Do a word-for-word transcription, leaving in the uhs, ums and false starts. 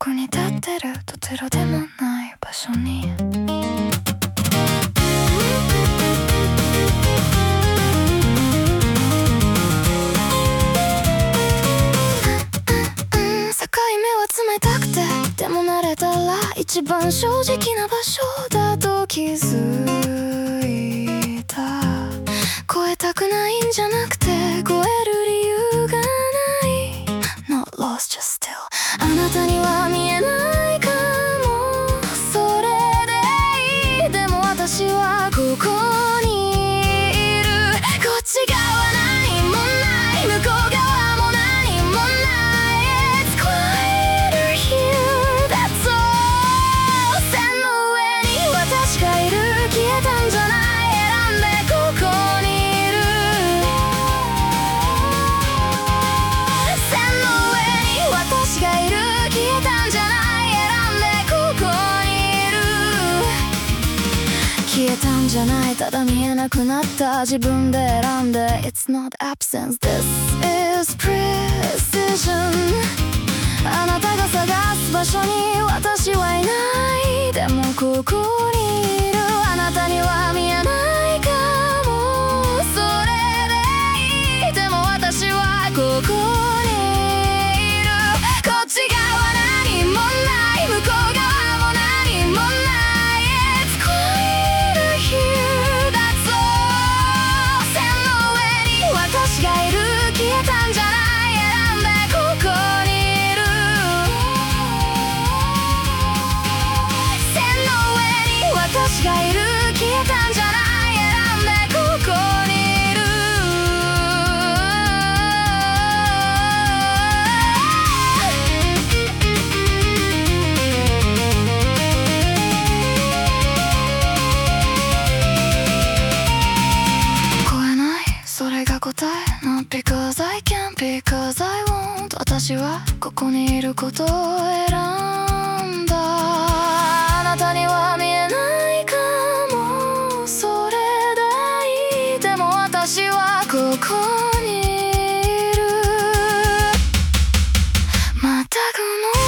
こに立ってるどちらでもない場所に境目は冷たくてでも慣れたら一番正直な場所だと気づいた。超えたくないんじゃなくて超える理由がない Not lost just still あなたには見えないかもそれでいい。でも私はここにいる。こっち側何もない向こう側も何もない It's quieter here that's all 線の上に私がいる。消えたんじゃない選んでここにいる。線の上に私がいる。消えたんじゃない選んでここにいる。消えたんじゃないただ見えなくなった自分で選んで It's not absence this is precision あなたが探す場所に私はいない。でもここにいる。あなたには見えないかもそれでいい。でも私はここにいる。こっち側何もない向こう側も何もない It's quieter here that's all 線の上に私がいる。消えたんじゃない選んでここにいる。線の上に私がいる。消えたんじゃない選んでここにいる。超えないそれが答え Not because I can because I won't 私はここにいることを選んだ。あなたには見えないかもそれでいい。でも私はここにいる。またこの